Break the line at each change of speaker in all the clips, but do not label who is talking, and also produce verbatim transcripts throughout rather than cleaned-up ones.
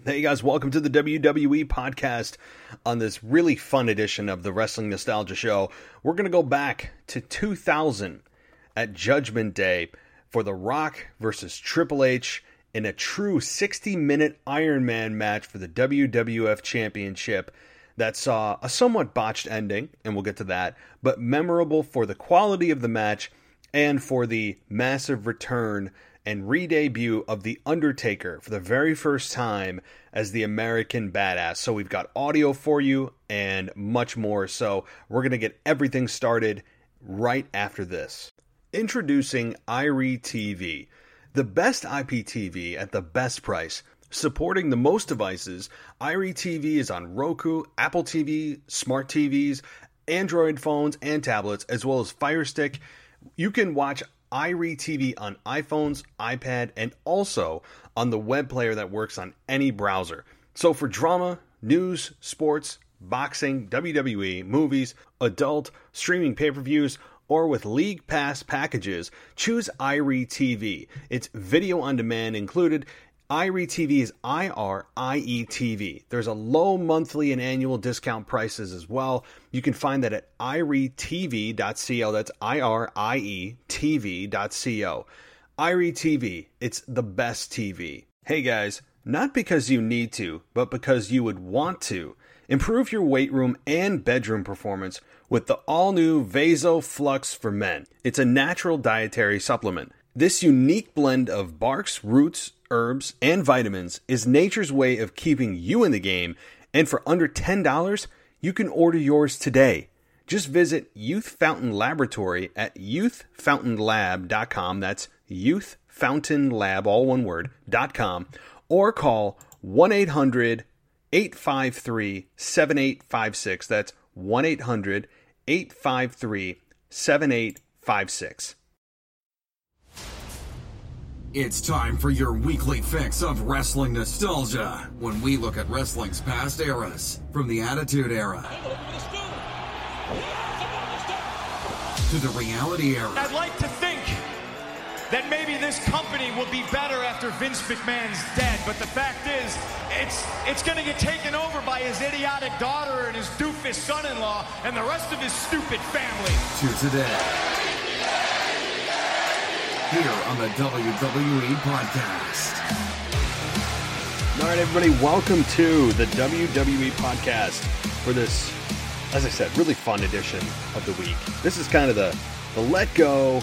Hey guys, welcome to the W W E podcast. On this really fun edition of the Wrestling Nostalgia Show, we're going to go back to two thousand at Judgment Day for The Rock versus Triple H in a true sixty minute Iron Man match for the W W F Championship that saw a somewhat botched ending, and we'll get to that, but memorable for the quality of the match and for the massive return and re-debut of The Undertaker for the very first time as the American Badass. So we've got audio for you and much more. So we're going to get everything started right after this. Introducing Irie T V, the best I P T V at the best price. Supporting the most devices, Irie T V is on Roku, Apple T V, smart T Vs, Android phones, and tablets, as well as Fire Stick. You can watch Irie T V on iPhones, iPad, and also on the web player that works on any browser. So for drama, news, sports, boxing, W W E, movies, adult, streaming pay-per-views, or with League Pass packages, choose Irie T V. It's video on demand included. Irie T V is I R I E T V. There's a low monthly and annual discount prices as well. You can find that at irie t v dot co. That's I R I E T V dot co. Irie T V, it's the best T V. Hey guys, not because you need to, but because you would want to. Improve your weight room and bedroom performance with the all-new Vaso Flux for Men. It's a natural dietary supplement. This unique blend of barks, roots, herbs, and vitamins is nature's way of keeping you in the game, and for under ten dollars, you can order yours today. Just visit Youth Fountain Laboratory at youth fountain lab dot com, that's Youth Fountain Lab, all one word, dot com, or call one eight hundred eight five three seven eight five six, that's one eight hundred eight five three seven eight five six.
It's time for your weekly fix of wrestling nostalgia, when we look at wrestling's past eras, from the Attitude Era to the Reality Era.
I'd like to think that maybe this company will be better after Vince McMahon's dead, but the fact is, it's it's going to get taken over by his idiotic daughter and his doofus son-in-law and the rest of his stupid family.
To today, here on the W W E Podcast.
All right, everybody, welcome to the W W E Podcast for this, as I said, really fun edition of the week. This is kind of the, the let go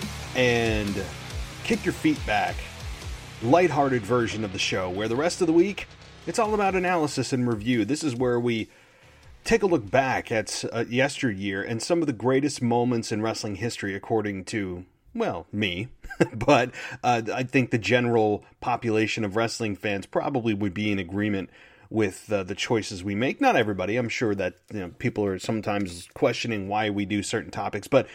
and kick your feet back, lighthearted version of the show, where the rest of the week, it's all about analysis and review. This is where we take a look back at uh, yesteryear and some of the greatest moments in wrestling history, according to, well, me, but uh, I think the general population of wrestling fans probably would be in agreement with uh, the choices we make. Not everybody. I'm sure that, you know, people are sometimes questioning why we do certain topics, but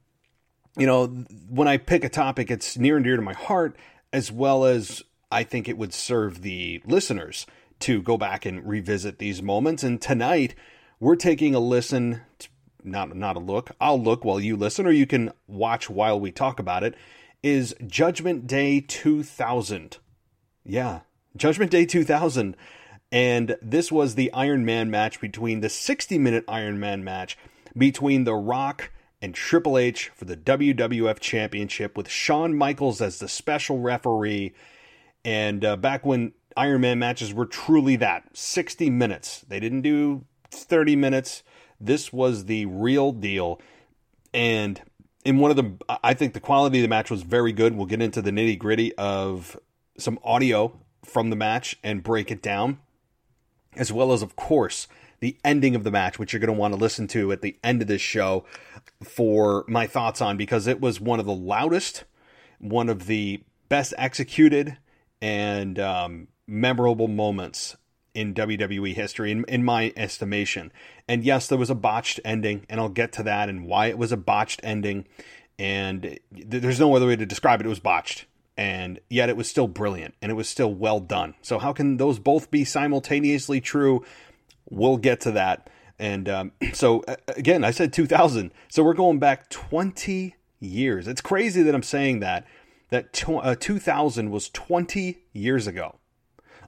you know, when I pick a topic, it's near and dear to my heart, as well as I think it would serve the listeners to go back and revisit these moments. And tonight, we're taking a listen to, Not not a look, I'll look while you listen, or you can watch while we talk about it, is Judgment Day two thousand. Yeah, Judgment Day two thousand. And this was the Iron Man match between the sixty minute Iron Man match between The Rock and Triple H for the W W F Championship, with Shawn Michaels as the special referee. And uh, back when Iron Man matches were truly that, sixty minutes. They didn't do thirty minutes. This was the real deal, and in one of the, I think the quality of the match was very good. We'll get into the nitty gritty of some audio from the match and break it down, as well as, of course, the ending of the match, which you're going to want to listen to at the end of this show for my thoughts on, because it was one of the loudest, one of the best executed, and um, memorable moments in W W E history, in, in my estimation. And yes, there was a botched ending, and I'll get to that and why it was a botched ending. And there's no other way to describe it. It was botched, and yet it was still brilliant, and it was still well done. So how can those both be simultaneously true? We'll get to that. And um, so, again, I said two thousand. So we're going back twenty years. It's crazy that I'm saying that, that tw- uh, two thousand was twenty years ago.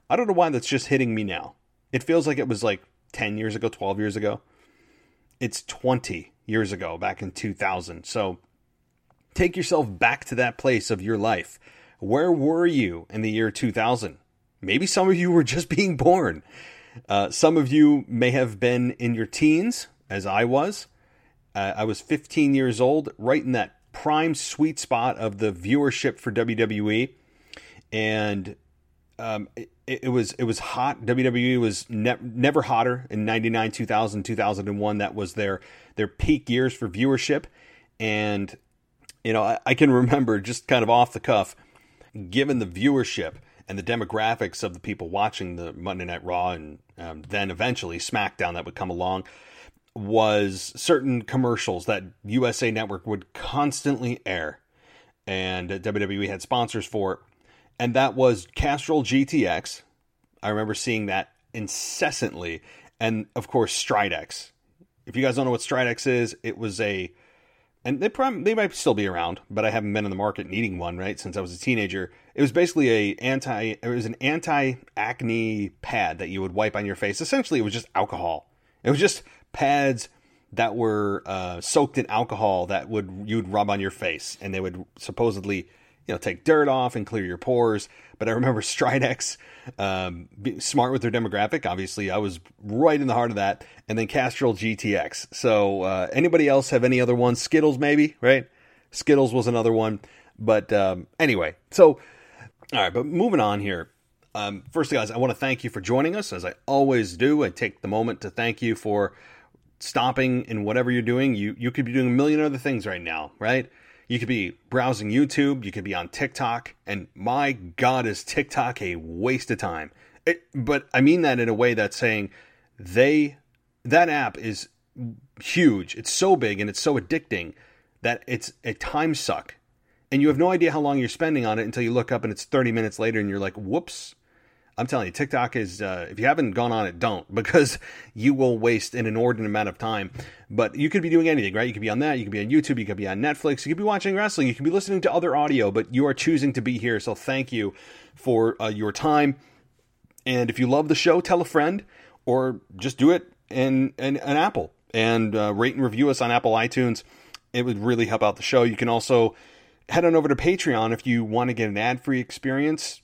I don't know why that's just hitting me now. It feels like it was like ten years ago, twelve years ago. It's twenty years ago, back in two thousand. So take yourself back to that place of your life. Where were you in the year two thousand? Maybe some of you were just being born. Uh, some of you may have been in your teens, as I was. Uh, I was fifteen years old, right in that prime sweet spot of the viewership for W W E. And um, it, it was it was hot. W W E was ne- never hotter in ninety-nine, two thousand, two thousand one. That was their their peak years for viewership. And, you know, I, I can remember just kind of off the cuff, given the viewership and the demographics of the people watching the Monday Night Raw and um, then eventually SmackDown that would come along, was certain commercials that U S A Network would constantly air. And uh, W W E had sponsors for it. And that was Castrol G T X. I remember seeing that incessantly. And, of course, Stridex. If you guys don't know what Stridex is, it was a... And they probably, they might still be around, but I haven't been in the market needing one, right, since I was a teenager. It was basically a anti... It was an anti-acne pad that you would wipe on your face. Essentially, it was just alcohol. It was just pads that were uh, soaked in alcohol that would you would rub on your face. And they would supposedly... you know, take dirt off and clear your pores. But I remember Stridex, um, being smart with their demographic. Obviously, I was right in the heart of that. And then Castrol G T X. So uh, anybody else have any other ones? Skittles, maybe, right? Skittles was another one. But um, anyway, so, all right, but moving on here. Um, first, guys, I want to thank you for joining us, as I always do. I take the moment to thank you for stopping in whatever you're doing. You, you could be doing a million other things right now, right? You could be browsing YouTube, you could be on TikTok, and my God, is TikTok a waste of time. It, but I mean that in a way that's saying they, that app is huge. It's so big and it's so addicting that it's a time suck. And you have no idea how long you're spending on it until you look up and it's thirty minutes later and you're like, whoops. I'm telling you, TikTok is, uh, if you haven't gone on it, don't, because you will waste an inordinate amount of time. But you could be doing anything, right? You could be on that. You could be on YouTube. You could be on Netflix. You could be watching wrestling. You could be listening to other audio, but you are choosing to be here. So thank you for uh, your time. And if you love the show, tell a friend, or just do it in, in, in Apple and uh, rate and review us on Apple iTunes. It would really help out the show. You can also head on over to Patreon if you want to get an ad-free experience.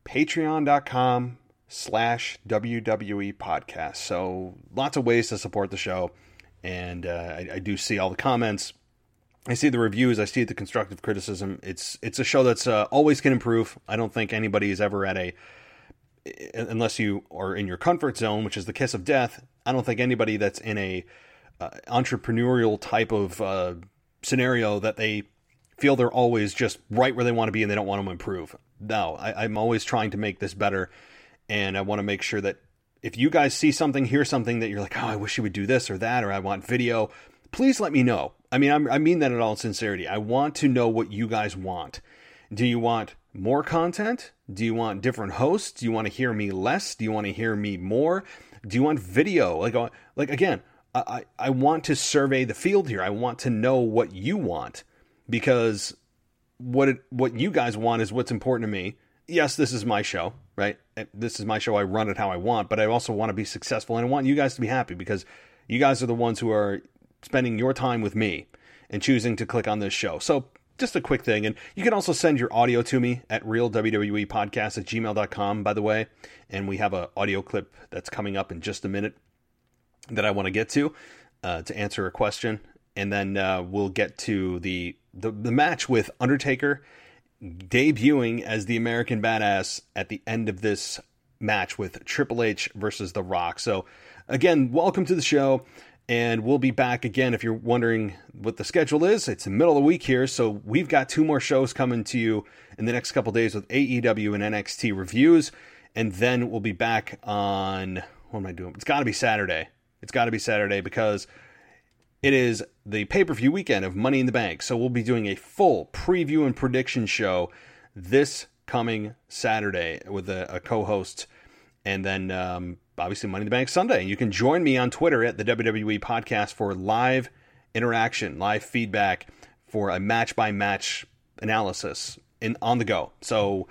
Patreon.com slash WWE podcast. So lots of ways to support the show. And uh, I, I do see all the comments. I see the reviews. I see the constructive criticism. It's it's a show that's uh, always can improve. I don't think anybody is ever at a, unless you are in your comfort zone, which is the kiss of death. I don't think anybody that's in a uh, entrepreneurial type of uh, scenario that they feel they're always just right where they want to be and they don't want to improve. No, I, I'm always trying to make this better, and I want to make sure that if you guys see something, hear something that you're like, oh, I wish you would do this or that, or I want video, please let me know. I mean, I'm, I mean that in all sincerity. I want to know what you guys want. Do you want more content? Do you want different hosts? Do you want to hear me less? Do you want to hear me more? Do you want video? Like, like again, I, I want to survey the field here. I want to know what you want, because what it, what you guys want is what's important to me. Yes, this is my show, right? This is my show. I run it how I want, but I also want to be successful, and I want you guys to be happy, because you guys are the ones who are spending your time with me and choosing to click on this show. So just a quick thing. And you can also send your audio to me at real W W E podcast at gmail dot com, by the way. And we have an audio clip that's coming up in just a minute that I want to get to, uh, to answer a question. And then uh, we'll get to the, the the match with Undertaker debuting as the American Badass at the end of this match with Triple H versus The Rock. So again, welcome to the show, and we'll be back again. If you're wondering what the schedule is, it's the middle of the week here, so we've got two more shows coming to you in the next couple days with A E W and N X T reviews, and then we'll be back on, what am I doing? It's got to be Saturday. It's got to be Saturday because it is the pay-per-view weekend of Money in the Bank. So we'll be doing a full preview and prediction show this coming Saturday with a, a co-host. And then um, obviously Money in the Bank Sunday. And you can join me on Twitter at the W W E Podcast for live interaction, live feedback for a match-by-match analysis in on the go. So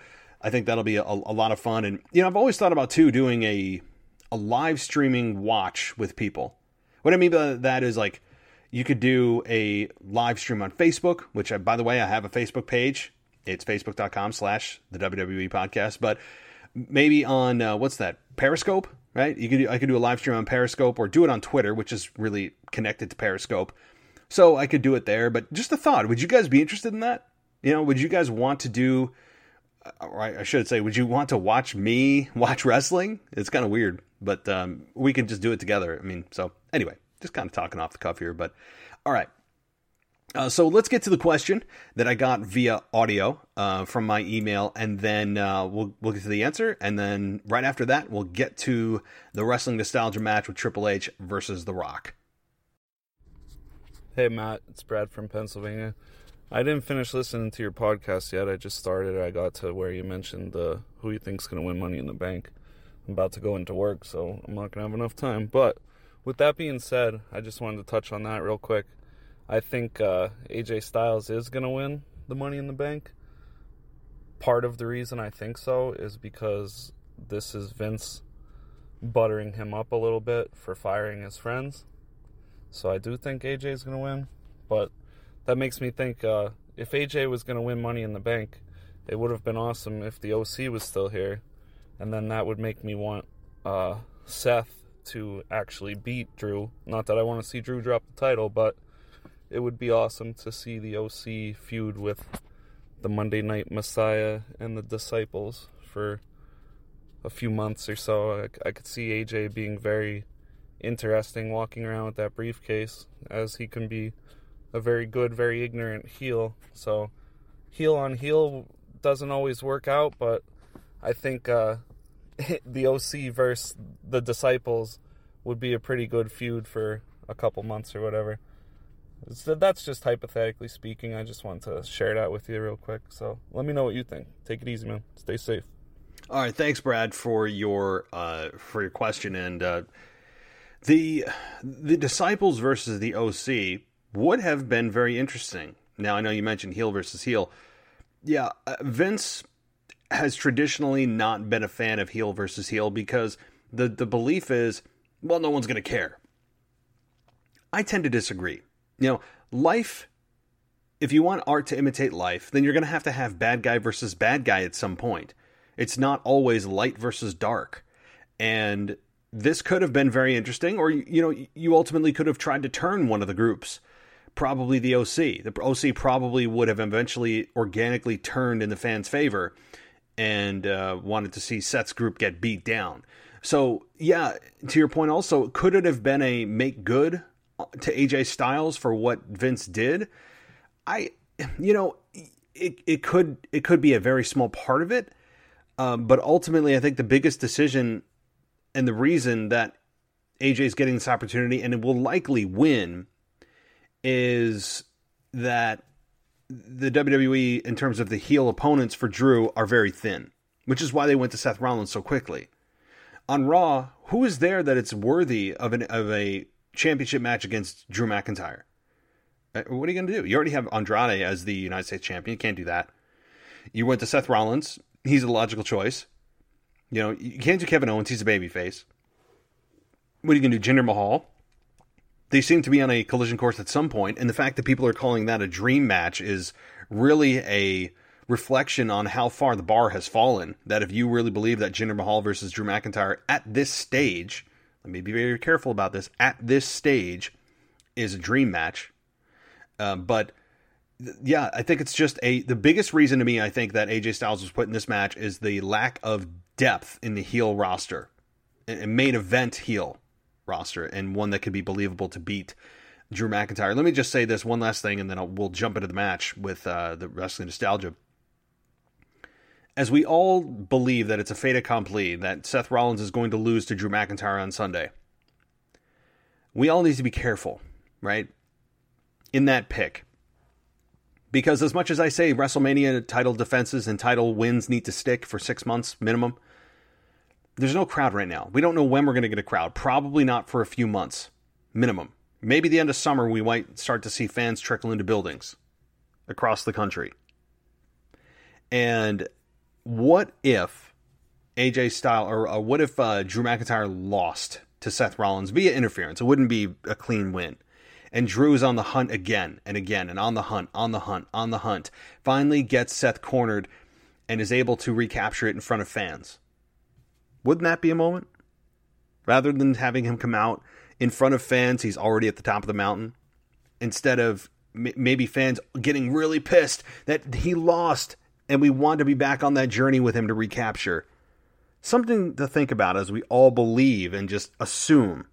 I think that'll be a, a lot of fun. And, you know, I've always thought about, too, doing a, a live streaming watch with people. What I mean by that is, like, you could do a live stream on Facebook, which, I, by the way, I have a Facebook page. It's facebook.com slash the WWE podcast. But maybe on, uh, what's that, Periscope, right? You could do, I could do a live stream on Periscope, or do it on Twitter, which is really connected to Periscope. So I could do it there. But just a thought, would you guys be interested in that? You know, would you guys want to do, or I should say, would you want to watch me watch wrestling? It's kind of weird, but um, we can just do it together. I mean, so anyway, just kind of talking off the cuff here, but all right. Uh, so let's get to the question that I got via audio uh, from my email, and then uh, we'll we'll get to the answer, and then right after that, we'll get to the Wrestling Nostalgia match with Triple H versus The Rock.
Hey Matt, it's Brad from Pennsylvania. I didn't finish listening to your podcast yet. I just started. I got to where you mentioned uh, who you think's going to win Money in the Bank. I'm about to go into work, so I'm not going to have enough time. But with that being said, I just wanted to touch on that real quick. I think uh, A J Styles is going to win the Money in the Bank. Part of the reason I think so is because this is Vince buttering him up a little bit for firing his friends. So I do think A J is going to win. But that makes me think uh, if A J was going to win Money in the Bank, it would have been awesome if the O C was still here. And then that would make me want uh, Seth to actually beat Drew. Not that I want to see Drew drop the title, but it would be awesome to see the O C feud with the Monday Night Messiah and the Disciples for a few months or so. I, I could see A J being very interesting walking around with that briefcase, as he can be a very good, very ignorant heel. So heel on heel doesn't always work out, but I think uh, the O C versus the Disciples would be a pretty good feud for a couple months or whatever. So that's just hypothetically speaking. I just want to share that with you real quick. So let me know what you think. Take it easy, man. Stay safe.
All right, thanks, Brad, for your uh, for your question. And uh, the the Disciples versus the O C would have been very interesting. Now, I know you mentioned heel versus heel. Yeah, uh, Vince has traditionally not been a fan of heel versus heel because the the belief is, well, no one's going to care. I tend to disagree. You know, life, if you want art to imitate life, then you're going to have to have bad guy versus bad guy at some point. It's not always light versus dark. And this could have been very interesting, or, you know, you ultimately could have tried to turn one of the groups, probably the O C. The O C probably would have eventually organically turned in the fans' favor and uh, wanted to see Seth's group get beat down. So, yeah, to your point also, could it have been a make good to A J Styles for what Vince did? I, you know, it it could it could be a very small part of it, um, but ultimately, I think the biggest decision and the reason that A J is getting this opportunity and it will likely win is that the W W E, in terms of the heel opponents for Drew, are very thin, which is why they went to Seth Rollins so quickly. On Raw, who is there that it's worthy of an of a championship match against Drew McIntyre? What are you going to do? You already have Andrade as the United States champion. You can't do that. You went to Seth Rollins. He's a logical choice. You know, you can't do Kevin Owens. He's a babyface. What are you going to do? Jinder Mahal? They seem to be on a collision course at some point, and the fact that people are calling that a dream match is really a reflection on how far the bar has fallen. That if you really believe that Jinder Mahal versus Drew McIntyre at this stage, let me be very careful about this, at this stage is a dream match. Uh, but th- yeah, I think it's just a, the biggest reason to me, I think, that A J Styles was put in this match is the lack of depth in the heel roster, a main event heel roster, and one that could be believable to beat Drew McIntyre. Let me just say this one last thing, and then I'll, we'll jump into the match with uh, the Wrestling Nostalgia. As we all believe that it's a fait accompli, that Seth Rollins is going to lose to Drew McIntyre on Sunday, we all need to be careful, right, in that pick. Because as much as I say WrestleMania title defenses and title wins need to stick for six months minimum, there's no crowd right now. We don't know when we're going to get a crowd. Probably not for a few months minimum. Maybe the end of summer we might start to see fans trickle into buildings across the country. And what if A J Styles, or uh, what if uh, Drew McIntyre lost to Seth Rollins via interference? It wouldn't be a clean win. And Drew's on the hunt again and again, and on the hunt, on the hunt, on the hunt. Finally gets Seth cornered and is able to recapture it in front of fans. Wouldn't that be a moment? Rather than having him come out in front of fans, he's already at the top of the mountain. Instead of m- maybe fans getting really pissed that he lost and we want to be back on that journey with him to recapture. Something to think about as we all believe and just assume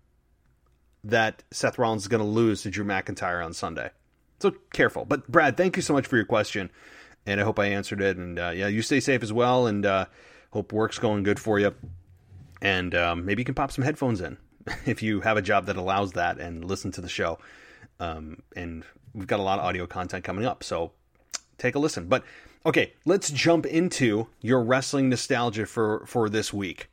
that Seth Rollins is going to lose to Drew McIntyre on Sunday. So careful. But Brad, thank you so much for your question. And I hope I answered it. And uh, yeah, you stay safe as well. And uh, hope work's going good for you. And um, maybe you can pop some headphones in if you have a job that allows that and listen to the show. Um, and we've got a lot of audio content coming up. So take a listen. But okay, let's jump into your wrestling nostalgia for, for this week.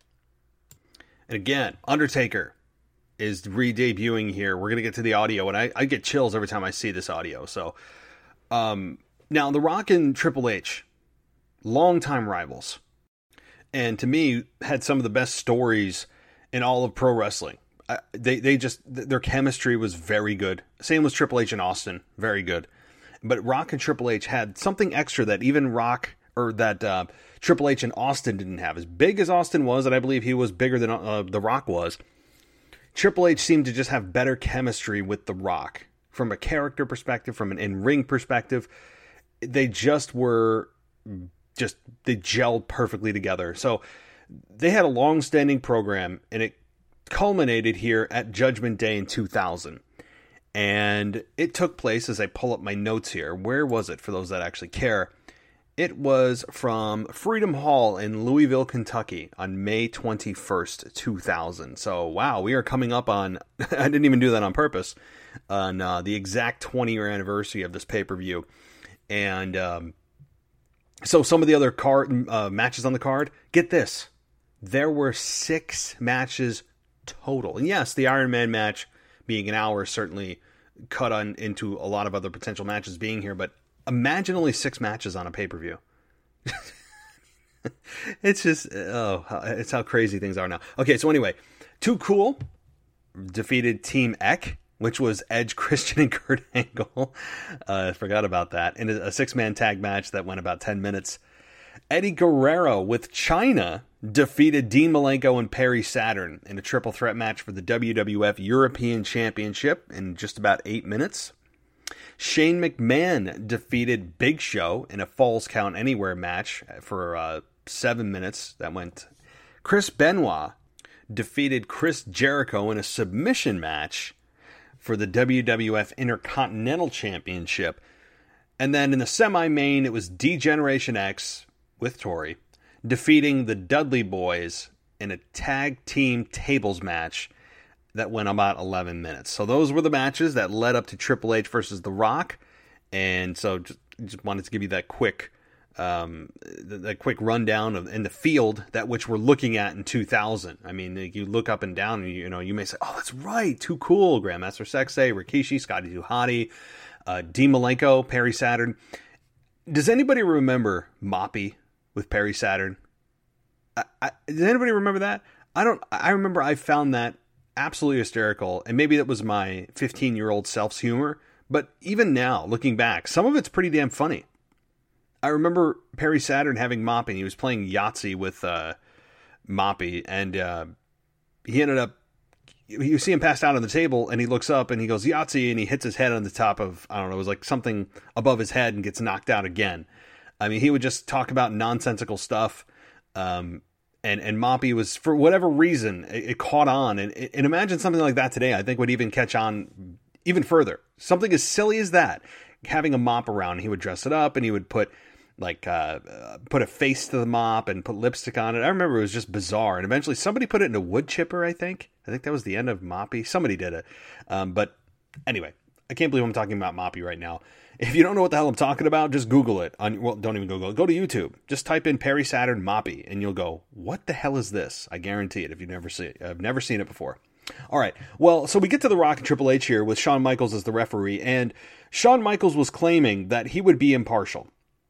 And again, Undertaker is re-debuting here. We're going to get to the audio, and I, I get chills every time I see this audio. So, um, now, The Rock and Triple H, longtime rivals, and to me, had some of the best stories in all of pro wrestling. I, they, they just, their chemistry was very good. Same with Triple H and Austin, very good. But Rock and Triple H had something extra that even Rock, or that uh, Triple H and Austin didn't have. As big as Austin was, and I believe he was bigger than uh, The Rock was, Triple H seemed to just have better chemistry with The Rock. From a character perspective, from an in-ring perspective, they just were, just, they gelled perfectly together. So they had a long-standing program, and it culminated here at Judgment Day in two thousand. And it took place, as I pull up my notes here, where was it for those that actually care? It was from Freedom Hall in Louisville, Kentucky on May twenty-first, two thousand. So, wow, we are coming up on, I didn't even do that on purpose, on uh, the exact twenty-year anniversary of this pay-per-view. And um, so some of the other card uh, matches on the card, get this, there were six matches total. And yes, the Iron Man match being an hour certainly cut on into a lot of other potential matches being here, but imagine only six matches on a pay-per-view. It's just, oh, it's how crazy things are now. Okay, so anyway, Too Cool defeated Team Eck, which was Edge, Christian, and Kurt Angle. Uh, I forgot about that. In a six-man tag match that went about ten minutes. Eddie Guerrero with Chyna defeated Dean Malenko and Perry Saturn in a triple threat match for the W W F European Championship in just about eight minutes. Shane McMahon defeated Big Show in a Falls Count Anywhere match for uh, seven minutes. That went. Chris Benoit defeated Chris Jericho in a submission match for the W W F Intercontinental Championship. And then in the semi-main, it was D-Generation X with Tori defeating the Dudley Boys in a tag team tables match that went about eleven minutes. So those were the matches that led up to Triple H versus The Rock. And so just, just wanted to give you that quick um, that quick rundown of in the field that which we're looking at in two thousand. I mean, you look up and down and you, you know, you may say, oh, that's right. Too Cool. Grandmaster Sexay, Rikishi, Scotty Too Hottie, uh, Dean Malenko, Perry Saturn. Does anybody remember Moppy with Perry Saturn? I, I, does anybody remember that? I don't. I remember I found that absolutely hysterical, and maybe that was my fifteen-year-old self's humor. But even now, looking back, some of it's pretty damn funny. I remember Perry Saturn having Moppy, and he was playing Yahtzee with uh, Moppy, and uh, he ended up. You see him passed out on the table, and he looks up, and he goes Yahtzee, and he hits his head on the top of, I don't know, it was like something above his head, and gets knocked out again. I mean, he would just talk about nonsensical stuff. Um, and, and Moppy was, for whatever reason, it, it caught on. And, and imagine something like that today, I think would even catch on even further. Something as silly as that, having a mop around, he would dress it up and he would put like, uh, uh, put a face to the mop and put lipstick on it. I remember it was just bizarre. And eventually somebody put it in a wood chipper, I think. I think that was the end of Moppy. Somebody did it. Um, but anyway, I can't believe I'm talking about Moppy right now. If you don't know what the hell I'm talking about, just Google it. On, well, don't even Google it. Go to YouTube. Just type in Perry Saturn Moppy, and you'll go, what the hell is this? I guarantee it if you've never seen it. I've never seen it before. All right. Well, so we get to The Rock and Triple H here with Shawn Michaels as the referee, and Shawn Michaels was claiming that he would be impartial.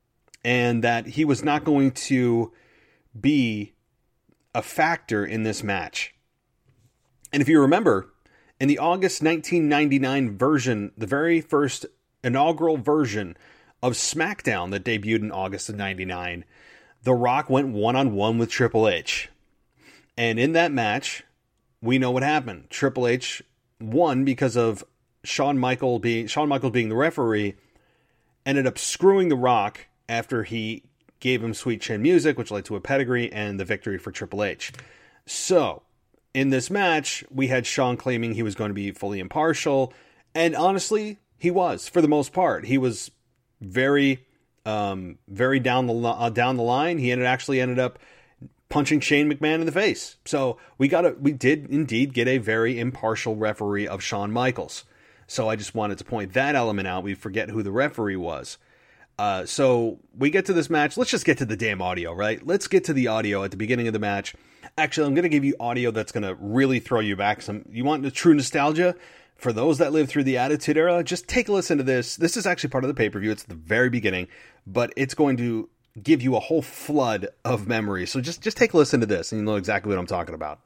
and that he was not going to be a factor in this match. And if you remember, in the August nineteen ninety-nine version, the very first inaugural version of SmackDown that debuted in August of ninety-nine, The Rock went one-on-one with Triple H. And in that match, we know what happened. Triple H won because of Shawn Michaels being Shawn Michaels being the referee, ended up screwing The Rock after he gave him Sweet Chin Music, which led to a pedigree and the victory for Triple H. So, in this match, we had Shawn claiming he was going to be fully impartial, and honestly, he was, for the most part. He was very, um, very down the uh, down the line. He ended actually ended up punching Shane McMahon in the face. So we got a, we did indeed get a very impartial referee of Shawn Michaels. So I just wanted to point that element out. We forget who the referee was. Uh, so we get to this match. Let's just get to the damn audio, right? Let's get to the audio at the beginning of the match. Actually, I'm going to give you audio that's going to really throw you back. Some, you want the true nostalgia? For those that lived through the Attitude Era, just take a listen to this. This is actually part of the pay-per-view. It's the very beginning, but it's going to give you a whole flood of memories. So just, just take a listen to this and you know exactly what I'm talking about.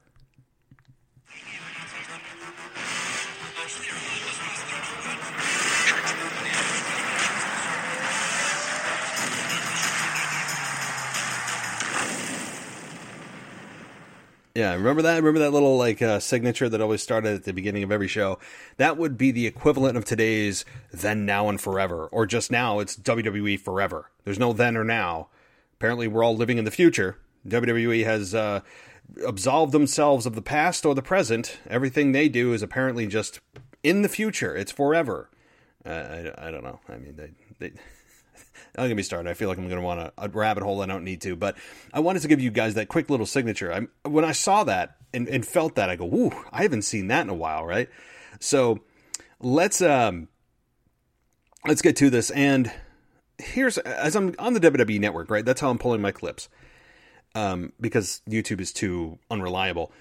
Yeah, remember that? Remember that little like uh, signature that always started at the beginning of every show? That would be the equivalent of today's Then, Now, and Forever. Or just now, it's W W E Forever. There's no then or now. Apparently, we're all living in the future. W W E has uh, absolved themselves of the past or the present. Everything they do is apparently just in the future. It's forever. Uh, I, I don't know. I mean, they... they Don't get me started. I feel like I'm going to want a, a rabbit hole I don't need to. But I wanted to give you guys that quick little signature. I, when I saw that and, and felt that, I go, "Woo! I haven't seen that in a while, right?" So let's um, let's get to this. And here's as I'm on the W W E Network, right? That's how I'm pulling my clips, um, because YouTube is too unreliable.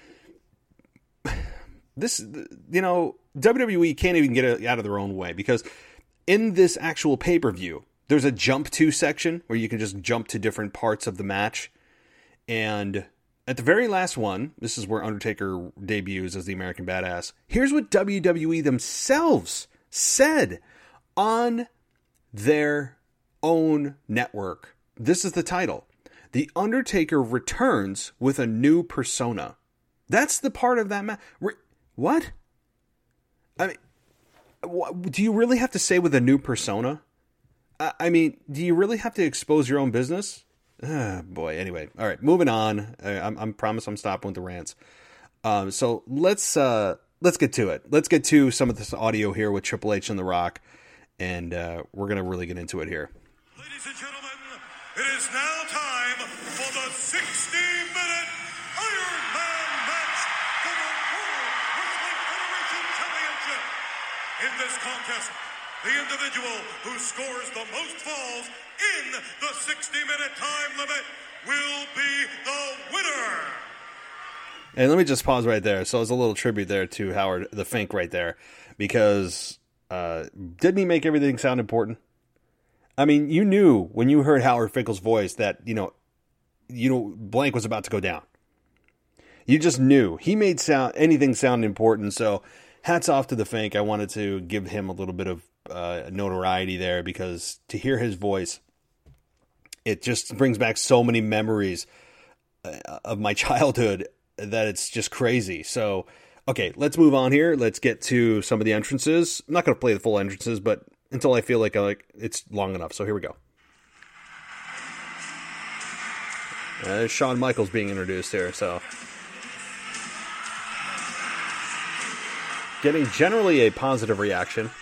This, you know, W W E can't even get it out of their own way because in this actual pay-per-view, there's a jump to section where you can just jump to different parts of the match. And at the very last one, this is where Undertaker debuts as the American Badass. Here's what W W E themselves said on their own network. This is the title. The Undertaker returns with a new persona. That's the part of that match. Re- what? I mean, what, do you really have to say with a new persona? I mean, do you really have to expose your own business? Ah, boy. Anyway, all right, moving on. I, I'm, I'm promise I'm stopping with the rants. Um, so let's uh, let's get to it. Let's get to some of this audio here with Triple H and The Rock, and uh, we're gonna really get into it here.
Ladies and gentlemen, it is now time for the sixty-minute Iron Man match for the World Wrestling Federation Championship. In this contest, the individual who scores the most falls in the sixty-minute time limit will be the winner.
And let me just pause right there. So it's a little tribute there to Howard the Fink right there, because uh, didn't he make everything sound important? I mean, you knew when you heard Howard Finkel's voice that, you know, you know, blank was about to go down. You just knew. He made sound anything sound important. So hats off to the Fink. I wanted to give him a little bit of uh, notoriety there, because to hear his voice, it just brings back so many memories uh, of my childhood that it's just crazy. So, okay, let's move on here. Let's get to some of the entrances. I'm not going to play the full entrances, but until I feel like, I like it's long enough. So here we go. Uh, Shawn Michaels being introduced here. So getting generally a positive reaction.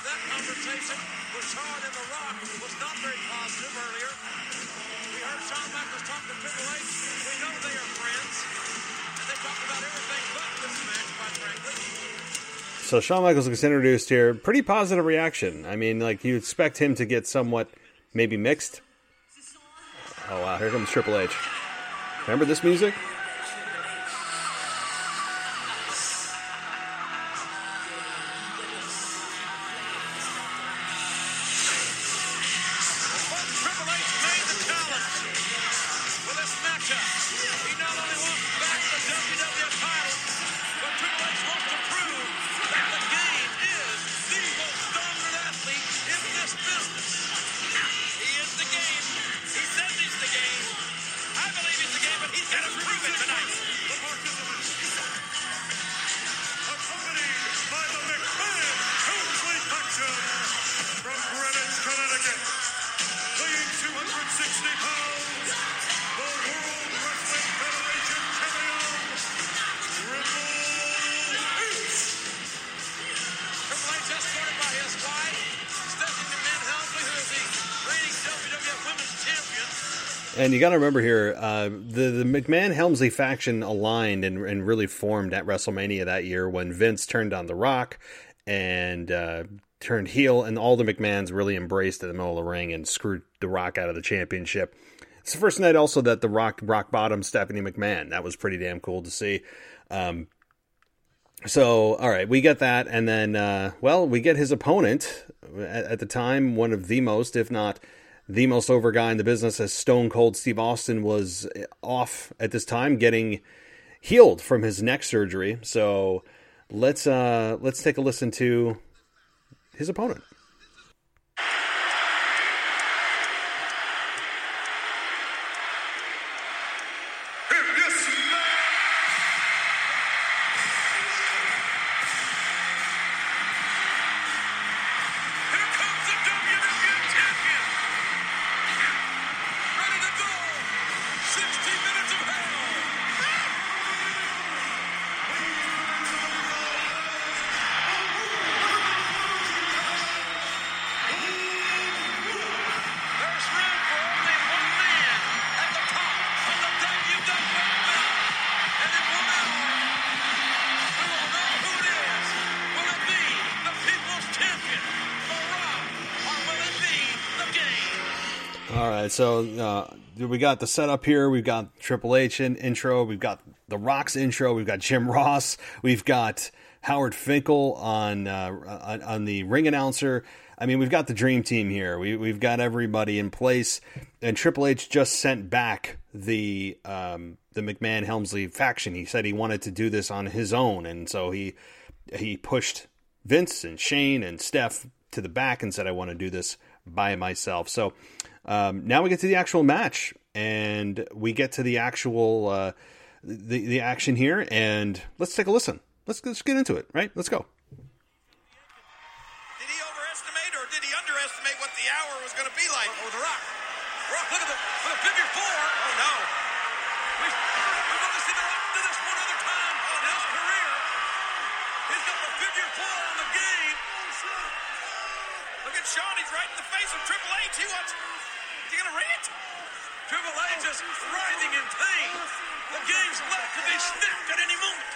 that conversation with Shawn and The Rock was not very positive earlier. We heard Shawn Michaels talk to Triple H. We know they are friends. And they talked about everything but this match, quite frankly.
So Shawn Michaels gets introduced here. Pretty positive reaction. I mean, like, you expect him to get somewhat maybe mixed. Oh, wow. Here comes Triple H. Remember this music? And you got to remember here, uh, the, the McMahon-Helmsley faction aligned and, and really formed at WrestleMania that year when Vince turned on The Rock and uh, turned heel, and all the McMahons really embraced in the middle of the ring and screwed The Rock out of the championship. It's the first night also that The Rock rock bottom Stephanie McMahon. That was pretty damn cool to see. Um, so, all right, we get that, and then, uh, well, we get his opponent, at, at the time, one of the most, if not the most over guy in the business, as Stone Cold Steve Austin was off at this time, getting healed from his neck surgery. So let's uh, let's take a listen to his opponent. So uh, we got the setup here. We've got Triple H in, intro. We've got The Rock's intro. We've got Jim Ross. We've got Howard Finkel on uh, on, on the ring announcer. I mean, we've got the dream team here. We, we've got everybody in place. And Triple H just sent back the um, the McMahon-Helmsley faction. He said he wanted to do this on his own. And so he he pushed Vince and Shane and Steph to the back and said, I want to do this by myself. So Um, now we get to the actual match, and we get to the actual uh, the the action here, and let's take a listen. Let's let's get into it, right? Let's go.
Did he overestimate or did he underestimate what the hour was going to be like? Oh, The Rock. Rock, look at the, look at figure four. Oh no, we've, we've only seen The Rock do this one other time in his career. He's got the figure four on the game. Look at Shawn. He's right in the face of Triple H. He wants. You gonna ring it? Triple H is writhing in pain. The game's left to be snapped at any moment.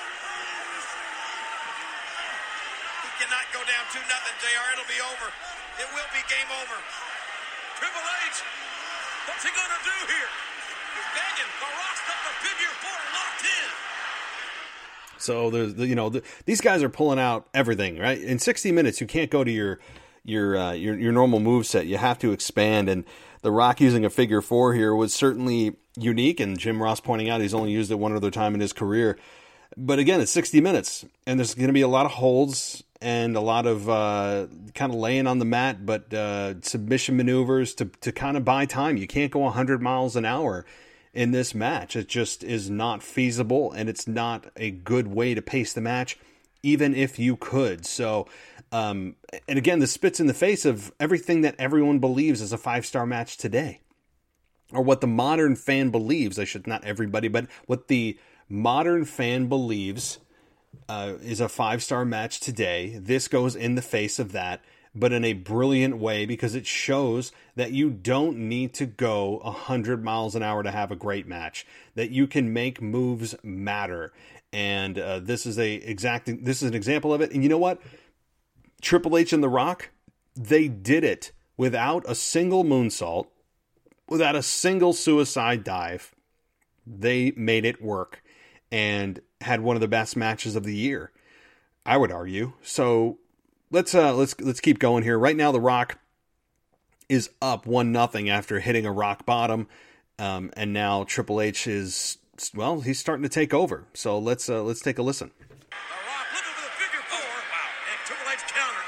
He cannot go down two nothing, J R. It'll be over. It will be game over. Triple H, what's he gonna do here? He's begging. The Rock's got the figure four locked in.
So there's, you know, the, these guys are pulling out everything, right? In sixty minutes, you can't go to your your uh, your your normal moveset. You have to expand, and The Rock using a figure four here was certainly unique, and Jim Ross pointing out he's only used it one other time in his career. But again, it's sixty minutes, and there's going to be a lot of holds and a lot of uh, kind of laying on the mat, but uh, submission maneuvers to, to kind of buy time. You can't go one hundred miles an hour in this match. It just is not feasible, and it's not a good way to pace the match, even if you could. So, um, and again, this spits in the face of everything that everyone believes is a five-star match today, or what the modern fan believes. I should not everybody, but what the modern fan believes uh, is a five-star match today. This goes in the face of that, but in a brilliant way, because it shows that you don't need to go one hundred miles an hour to have a great match, that you can make moves matter. And uh, this is a exact this is an example of it. And you know what? Triple H and The Rock, they did it without a single moonsault, without a single suicide dive. They made it work and had one of the best matches of the year, I would argue. So let's uh, let's let's keep going here. Right now, The Rock is up one nothing after hitting a rock bottom, um, and now Triple H is, well, he's starting to take over. So let's uh, let's take a listen.
The Rock looking for the figure four. Oh, wow. And Triple H counter.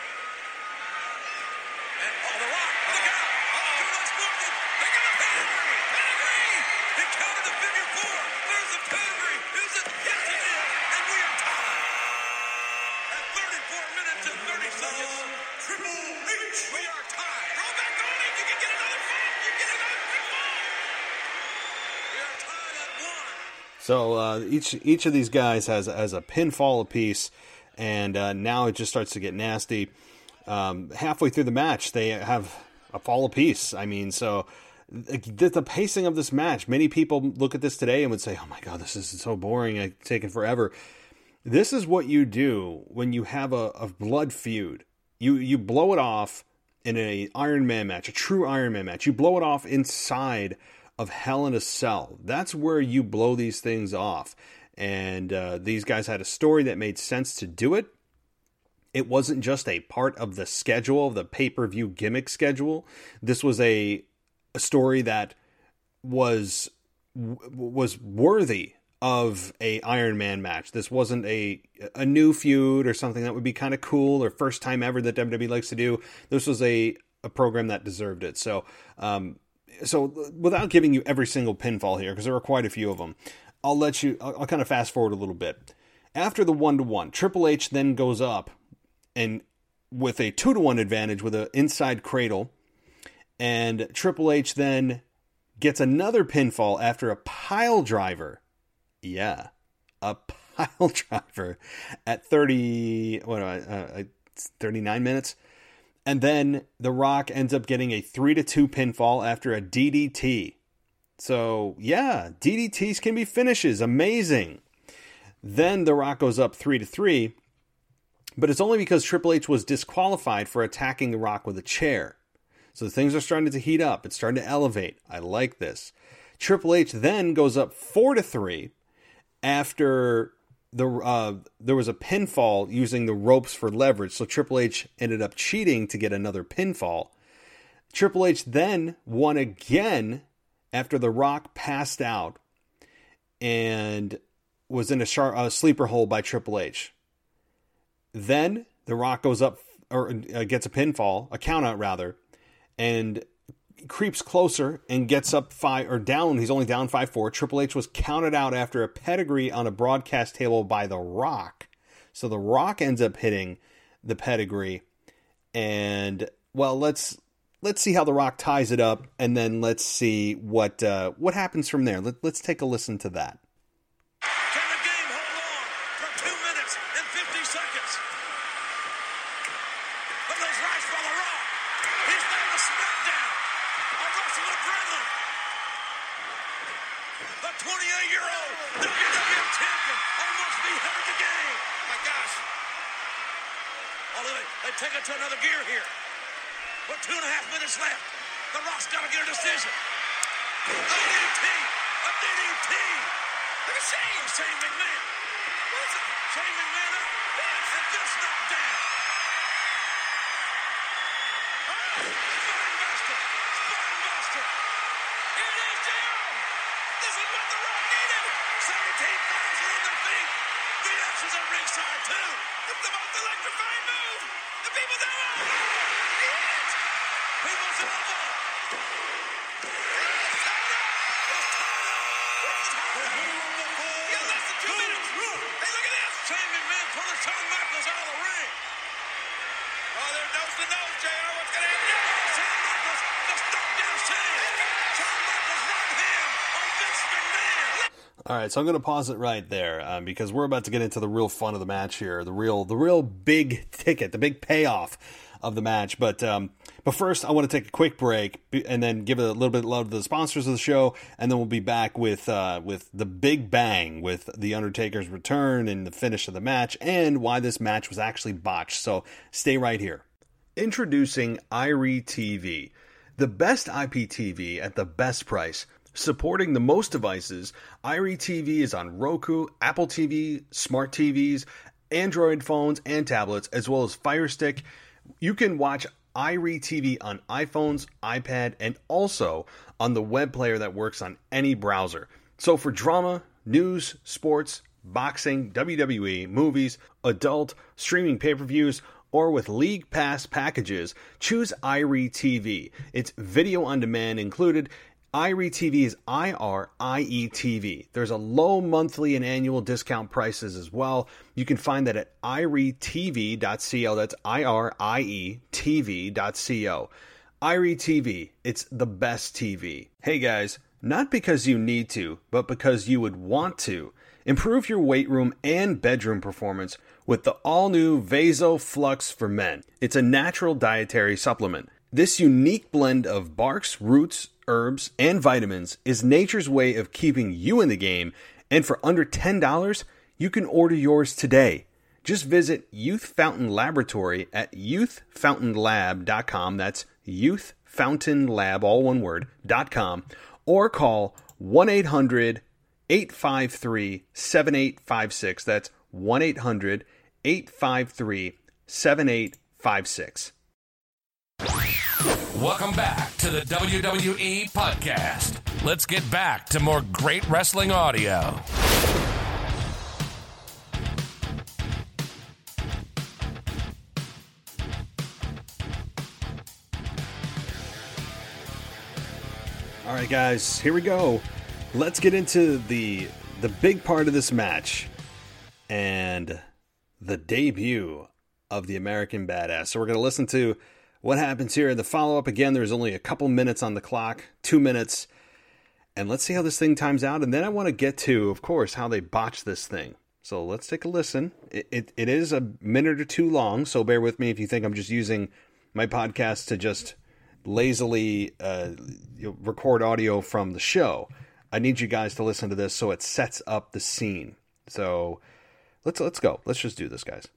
And oh, The Rock, look out. Uh-oh. Triple H working. They got a pedigree. Pedigree. He countered the figure four. There's the pedigree. Is it? Yes, it is. And we are tied. At thirty-four minutes and thirty seconds.
Triple H.
We are tied. Roll back on it. You can get another fight. You get another pinfall. We are tied at one.
So uh, each each of these guys has has a pinfall apiece, and uh, now it just starts to get nasty. Um, halfway through the match, they have a fall apiece. I mean, so the, the pacing of this match, many people look at this today and would say, oh my God, this is so boring, it's taken forever. This is what you do when you have a, a blood feud. You you blow it off in an Iron Man match, a true Iron Man match. You blow it off inside of Hell in a Cell. That's where you blow these things off. And uh, these guys had a story that made sense to do it. It wasn't just a part of the schedule, the pay-per-view gimmick schedule. This was a, a story that was was worthy of a Iron Man match. This wasn't a a new feud or something that would be kind of cool or first time ever that W W E likes to do. This was a, a program that deserved it. So, um, so without giving you every single pinfall here, because there were quite a few of them, I'll let you, I'll, I'll kind of fast forward a little bit. After the one to one, Triple H then goes up and with a two to one advantage with an inside cradle, and Triple H then gets another pinfall after a pile driver. Yeah, a pile driver at thirty, what do I, uh, thirty-nine minutes. And then The Rock ends up getting a three to two pinfall after a D D T. So, yeah, D D Ts can be finishes. Amazing. Then The Rock goes up three to three, but it's only because Triple H was disqualified for attacking The Rock with a chair. So things are starting to heat up. It's starting to elevate. I like this. Triple H then goes up four to three after the uh, there was a pinfall using the ropes for leverage. So Triple H ended up cheating to get another pinfall. Triple H then won again after The Rock passed out and was in a sharp, uh, sleeper hold by Triple H. Then The Rock goes up, or uh, gets a pinfall, a count out rather, and creeps closer and gets up five, or down, he's only down five four. Triple H was counted out after a pedigree on a broadcast table by The Rock. So The Rock ends up hitting the pedigree. And, well, let's let's see how The Rock ties it up, and then let's see what uh, what happens from there. Let, let's take a listen to that.
Can the game hold on for two minutes and fifty seconds? But there's rise for The Rock. He's made the SmackDown a wrestle adrenaline. The twenty-eight-year-old W W F champion almost beheaded the game. My gosh. Although they, they take it to another gear here. With two and a half minutes left, The Rock's got to get a decision. A D T! A D D T! Look at Shane! Shane McMahon! What is it? Shane McMahon up! And just knocked down! Oh! Spinebuster! Spinebuster! Here it is, J R! This is what The Rock needed! seventeen thousand on their feet! The X's at ringside, too! It's the most electrifying move! The people don't know! He hit it! People's elbow! It's tied up! It's tied up! It's tied up! You got less than two minutes! Hey, look at this! Shane McMahon pulling Shawn Michaels out of the ring! Oh, they're nose to nose, J R. What's going to happen? Shawn Michaels just knocked down Shane! Shawn Michaels right hand on Vince McMahon!
All right, so I'm going to pause it right there um, because we're about to get into the real fun of the match here, the real, the real big ticket, the big payoff of the match. But um, but first, I want to take a quick break and then give a little bit of love to the sponsors of the show, and then we'll be back with uh, with the big bang, with the Undertaker's return and the finish of the match, and why this match was actually botched. So stay right here. Introducing I R E T V, the best I P T V at the best price. Supporting the most devices, I R E T V is on Roku, Apple T V, smart T Vs, Android phones, and tablets, as well as Fire Stick. You can watch I R E T V on iPhones, iPad, and also on the web player that works on any browser. So for drama, news, sports, boxing, W W E, movies, adult, streaming pay-per-views, or with League Pass packages, choose I R E T V. It's video on demand included. I R E T V is I R I E T V. There's a low monthly and annual discount prices as well. You can find that at I R E T V dot co. That's I R I E T V dot co. I R E T V, it's the best T V. Hey guys, not because you need to, but because you would want to. Improve your weight room and bedroom performance with the all-new Vaso Flux for Men. It's a natural dietary supplement. This unique blend of barks, roots, herbs, and vitamins is nature's way of keeping you in the game, and for under ten dollars, you can order yours today. Just visit Youth Fountain Laboratory at youth fountain lab dot com, that's Youth Fountain Lab, all one word, dot com, or call one eight hundred eight five three seven eight five six, that's one eight hundred eight five three seven eight five six.
Welcome back to the W W E Podcast. Let's get back to more great wrestling audio.
All right, guys, here we go. Let's get into the the big part of this match and the debut of the American Badass. So we're going to listen to what happens here in the follow-up. Again, there's only a couple minutes on the clock, two minutes. And let's see how this thing times out. And then I want to get to, of course, how they botched this thing. So let's take a listen. It, it, it is a minute or two long, so bear with me if you think I'm just using my podcast to just lazily uh, you know, record audio from the show. I need you guys to listen to this so it sets up the scene. So let's let's go. Let's just do this, guys.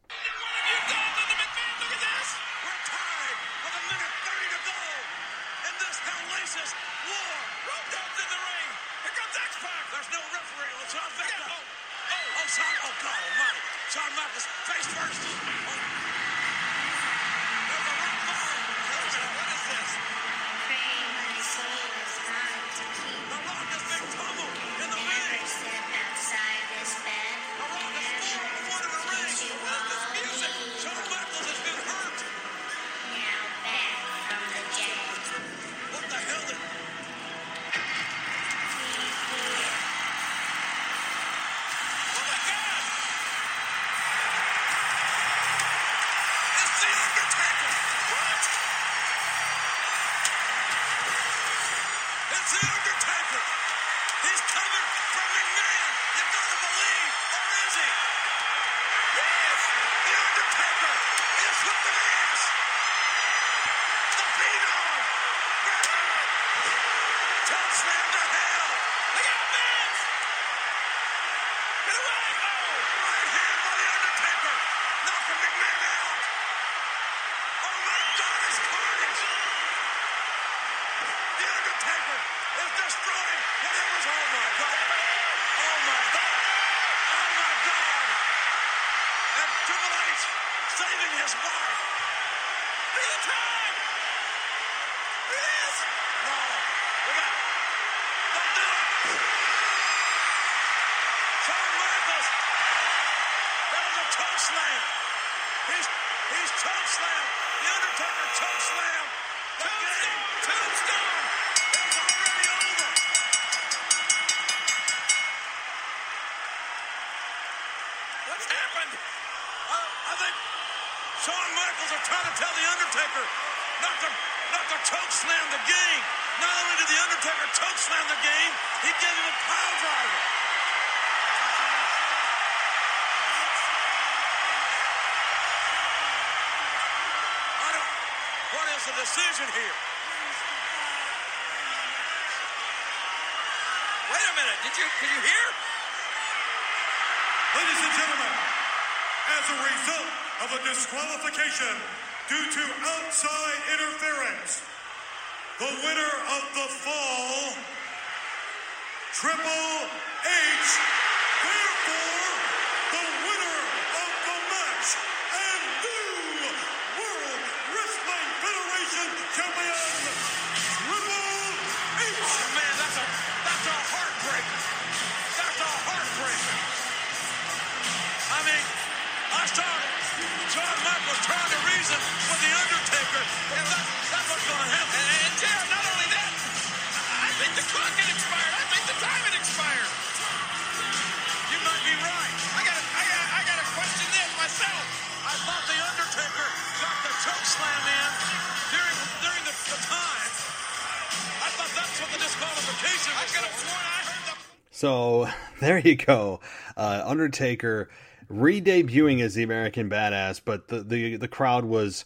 decision here. Wait a minute. Did you, can you hear?
Ladies and gentlemen, as a result of a disqualification due to outside interference, the winner of the fall, Triple H, therefore the winner of the match and new World Wrestling Federation champion, Triple H.
Oh, man, that's a, that's a heartbreaker. That's a heartbreaker. I mean, I saw Shawn Michaels trying to reason with The Undertaker, and that, that was going to happen. And, and J R, not only that, I think the clock had expired. I think the time had expired. You might be right. I got I got I got to question this myself. I thought The Undertaker got the choke slam in during during the, the time. I thought that's what the disqualification was. I could have sworn I heard the.
So there you go. Uh, Undertaker re-debuting as the American Badass, but the, the, the crowd was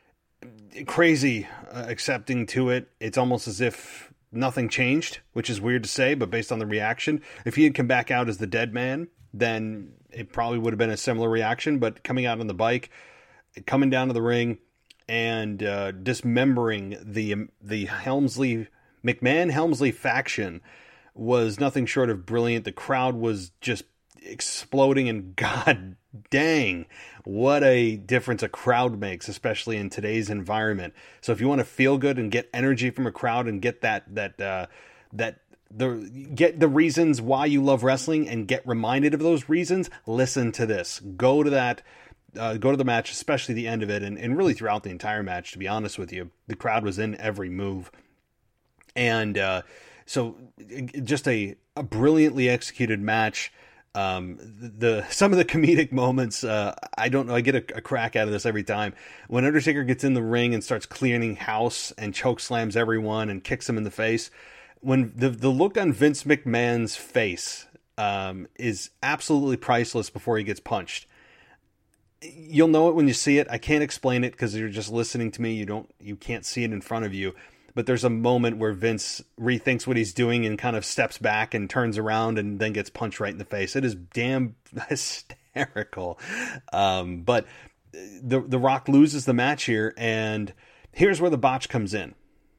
crazy uh, accepting to it. It's almost as if nothing changed, which is weird to say, but based on the reaction, if he had come back out as the dead man, then it probably would have been a similar reaction. But coming out on the bike, coming down to the ring, and uh, dismembering the the Helmsley McMahon Helmsley faction was nothing short of brilliant. The crowd was just exploding, and god dang, what a difference a crowd makes, especially in today's environment. So if you want to feel good and get energy from a crowd and get that that uh, that the get the reasons why you love wrestling and get reminded of those reasons, listen to this. Go to that. Uh, go to the match, especially the end of it, and, and really throughout the entire match, to be honest with you. The crowd was in every move. And uh, so just a, a brilliantly executed match. Um, the some of the comedic moments, uh, I don't know, I get a, a crack out of this every time. When Undertaker gets in the ring and starts clearing house and choke slams everyone and kicks him in the face, when the, the look on Vince McMahon's face um, is absolutely priceless before he gets punched. You'll know it when you see it. I can't explain it because you're just listening to me. You don't, you can't see it in front of you. But there's a moment where Vince rethinks what he's doing and kind of steps back and turns around and then gets punched right in the face. It is damn hysterical. Um, but the the Rock loses the match here, and here's where the botch comes in.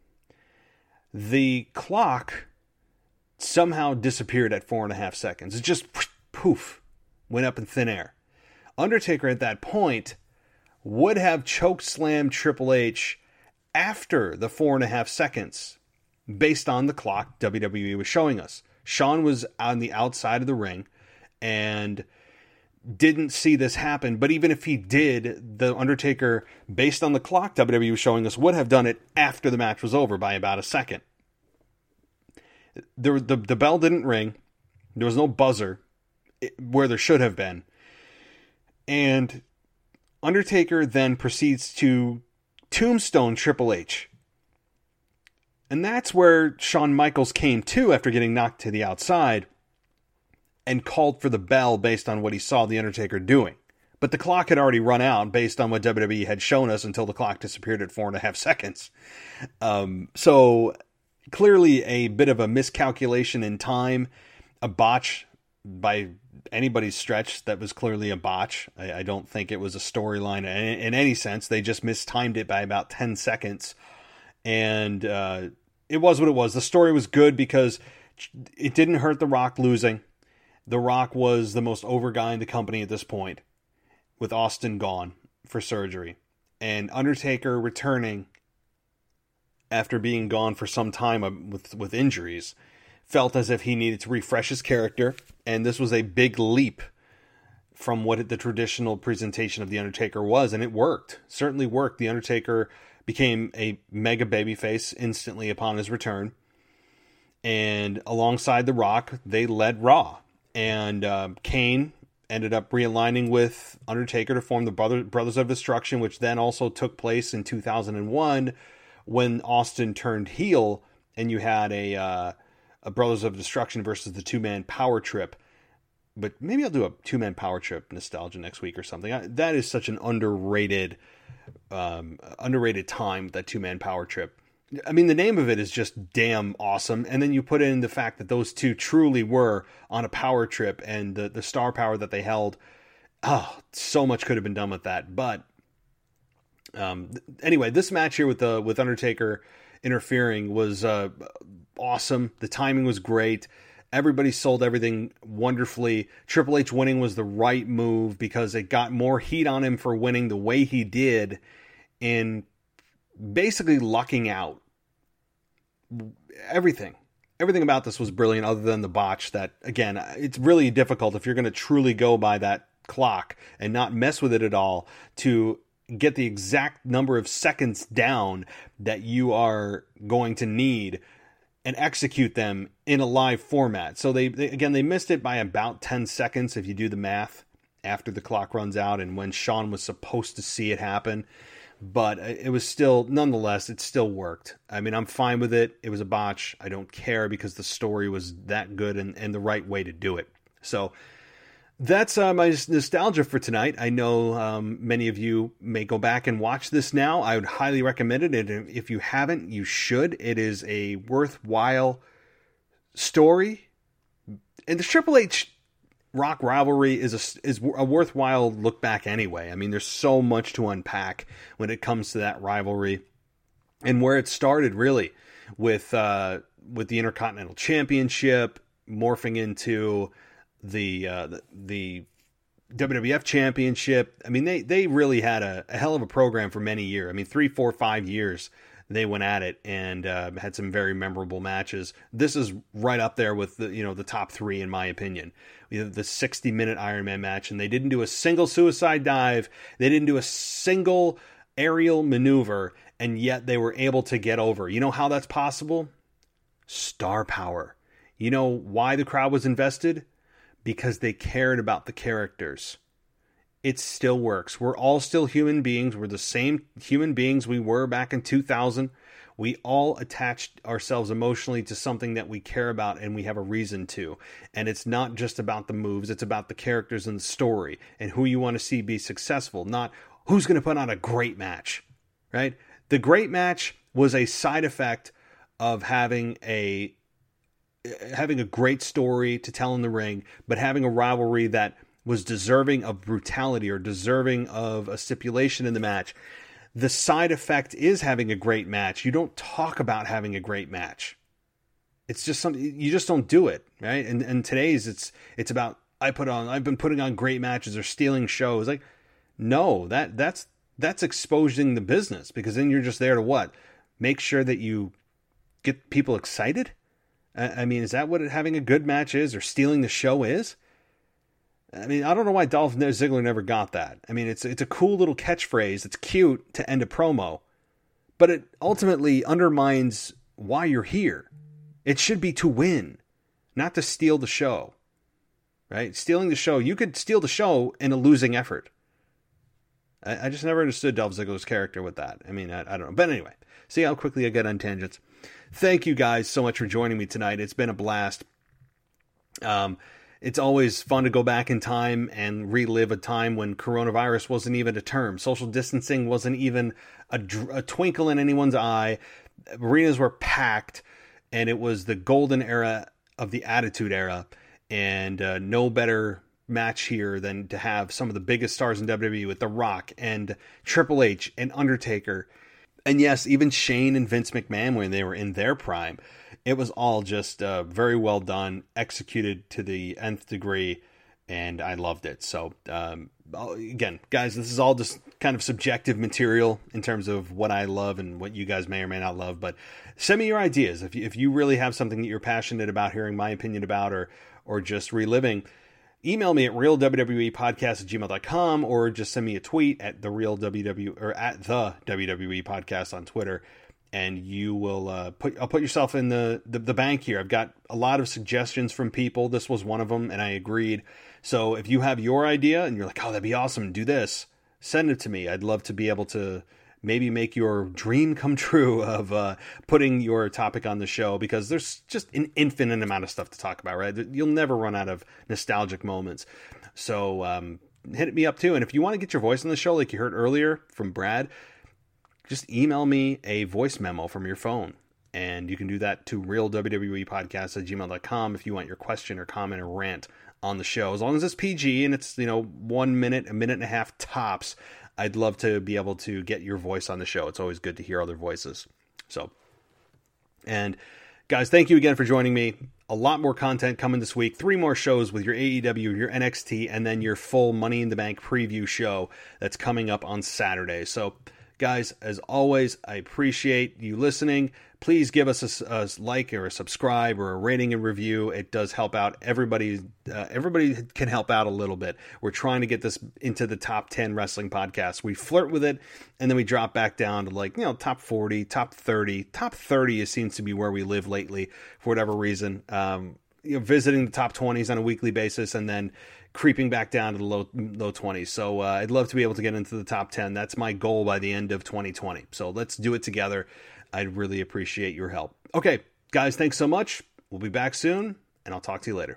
The clock somehow disappeared at four and a half seconds. It just poof went up in thin air. Undertaker at that point would have choke slammed Triple H after the four and a half seconds, based on the clock W W E was showing us. Shawn was on the outside of the ring and didn't see this happen. But even if he did, the Undertaker, based on the clock W W E was showing us, would have done it after the match was over by about a second. There, the, the bell didn't ring. There was no buzzer where there should have been. And Undertaker then proceeds to tombstone Triple H. And that's where Shawn Michaels came to after getting knocked to the outside and called for the bell based on what he saw The Undertaker doing. But the clock had already run out based on what W W E had shown us until the clock disappeared at four and a half seconds. Um, so clearly a bit of a miscalculation in time, a botch by anybody's stretch. That was clearly a botch. I, I don't think it was a storyline in, in any sense. They just mistimed it by about ten seconds. And uh, it was what it was. The story was good because it didn't hurt The Rock losing. The Rock was the most over guy in the company at this point, with Austin gone for surgery. And Undertaker returning after being gone for some time with, with injuries felt as if he needed to refresh his character. And this was a big leap from what the traditional presentation of The Undertaker was. And it worked. Certainly worked. The Undertaker became a mega babyface instantly upon his return. And alongside The Rock, they led Raw. And uh, Kane ended up realigning with Undertaker to form the Brother, Brothers of Destruction, which then also took place in two thousand one when Austin turned heel and you had a... Uh, A Brothers of Destruction versus the two-man Power Trip. but maybe I'll do a two-man power trip nostalgia next week or something. I, that is such an underrated, um, underrated time, that two-man power trip. I mean, the name of it is just damn awesome. And then you put in the fact that those two truly were on a power trip, and the, the star power that they held. Oh, so much could have been done with that. But um, anyway, this match here with the with Undertaker interfering was uh, awesome. The timing was great. Everybody sold everything wonderfully. Triple H winning was the right move because it got more heat on him for winning the way he did, and basically lucking out. Everything. Everything about this was brilliant, other than the botch that, again, it's really difficult if you're going to truly go by that clock and not mess with it at all to get the exact number of seconds down that you are going to need and execute them in a live format. So they, they again, they missed it by about ten seconds if you do the math after the clock runs out and when Shawn was supposed to see it happen. But it was still, nonetheless, it still worked. I mean, I'm fine with it. It was a botch. I don't care because the story was that good and, and the right way to do it. So that's uh, my nostalgia for tonight. I know um, many of you may go back and watch this now. I would highly recommend it. And if you haven't, you should. It is a worthwhile story. And the Triple H Rock rivalry is a, is a worthwhile look back anyway. I mean, there's so much to unpack when it comes to that rivalry and where it started, really, with uh, with the Intercontinental Championship morphing into the, uh, the the W W F Championship. I mean, they they really had a, a hell of a program for many years. I mean, three, four, five years they went at it and uh, had some very memorable matches. This is right up there with the you know the top three in my opinion. We have the sixty minute Iron Man match, and they didn't do a single suicide dive. They didn't do a single aerial maneuver, and yet they were able to get over. You know how that's possible? Star power. You know why the crowd was invested? Because they cared about the characters. It still works. We're all still human beings. We're the same human beings we were back in two thousand. We all attached ourselves emotionally to something that we care about and we have a reason to. And it's not just about the moves. It's about the characters and the story and who you want to see be successful, not who's going to put on a great match, right? The great match was a side effect of having a having a great story to tell in the ring, but having a rivalry that was deserving of brutality or deserving of a stipulation in the match. The side effect is having a great match. You don't talk about having a great match. It's just something, you just don't do it, right? And and today's it's it's about I put on I've been putting on great matches or stealing shows. Like, no, that that's that's exposing the business, because then you're just there to what? Make sure that you get people excited? I mean, is that what having a good match is, or stealing the show is? I mean, I don't know why Dolph Ziggler never got that. I mean, it's it's a cool little catchphrase. It's cute to end a promo, but it ultimately undermines why you're here. It should be to win, not to steal the show, right? Stealing the show, you could steal the show in a losing effort. I, I just never understood Dolph Ziggler's character with that. I mean, I, I don't know. But anyway, see how quickly I get on tangents. Thank you guys so much for joining me tonight. It's been a blast. Um, it's always fun to go back in time and relive a time when coronavirus wasn't even a term. Social distancing wasn't even a, a twinkle in anyone's eye. Arenas were packed, and it was the golden era of the Attitude Era. And uh, no better match here than to have some of the biggest stars in W W E with The Rock and Triple H and Undertaker. And yes, even Shane and Vince McMahon when they were in their prime. It was all just uh, very well done, executed to the nth degree, and I loved it. So, um, again, guys, this is all just kind of subjective material in terms of what I love and what you guys may or may not love. But send me your ideas. If you, if you really have something that you're passionate about hearing my opinion about, or or just reliving, email me at real w w e podcast at gmail dot com, or just send me a tweet at the real ww or at the W W E podcast on Twitter, and you will uh, put I'll put yourself in the, the the bank here. I've got a lot of suggestions from people. This was one of them, and I agreed. So if you have your idea and you're like, oh, that'd be awesome, do this, send it to me. I'd love to be able to maybe make your dream come true of uh, putting your topic on the show, because there's just an infinite amount of stuff to talk about, right? You'll never run out of nostalgic moments. So um, hit me up too. And if you want to get your voice on the show, like you heard earlier from Brad, just email me a voice memo from your phone. And you can do that to real W W E podcast at gmail dot com if you want your question or comment or rant on the show. As long as it's P G and it's, you know, one minute, a minute and a half tops, I'd love to be able to get your voice on the show. It's always good to hear other voices. So, and guys, thank you again for joining me. A lot more content coming this week. Three more shows with your A E W, your N X T, and then your full Money in the Bank preview show that's coming up on Saturday. So, guys, as always, I appreciate you listening. Please give us a, a like or a subscribe or a rating and review. It does help out. Everybody, uh, everybody can help out a little bit. We're trying to get this into the top ten wrestling podcasts. We flirt with it, and then we drop back down to, like, you know, top forty, top thirty. Top thirty seems to be where we live lately for whatever reason. Um, you know, visiting the top twenties on a weekly basis, and then creeping back down to the low low twenties. So uh, I'd love to be able to get into the top ten. That's my goal by the end of twenty twenty. So let's do it together. I'd really appreciate your help. Okay, guys, thanks so much. We'll be back soon, and I'll talk to you later.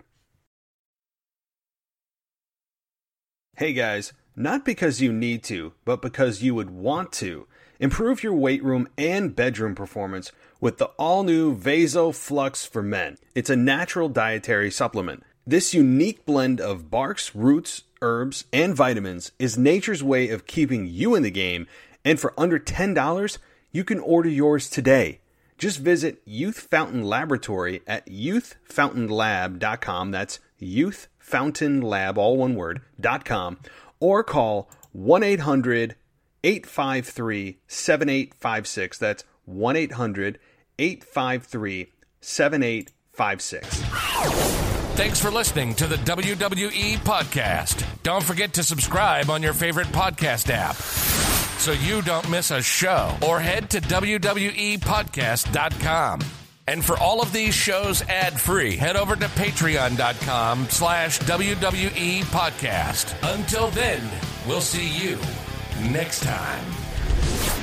Hey guys, not because you need to, but because you would want to, improve your weight room and bedroom performance with the all-new VasoFlux for Men. It's a natural dietary supplement. This unique blend of barks, roots, herbs, and vitamins is nature's way of keeping you in the game, and for under ten dollars, you can order yours today. Just visit Youth Fountain Laboratory at youth fountain lab dot com. That's Youth Fountain Lab, all one word, dot com, or call one eight hundred eight five three seven eight five six. That's one eight hundred eight five three seven eight five six.
Thanks for listening to the W W E Podcast. Don't forget to subscribe on your favorite podcast app so you don't miss a show, or head to W W E podcast dot com. And for all of these shows ad-free, head over to patreon dot com slash W W E podcast. Until then, we'll see you next time.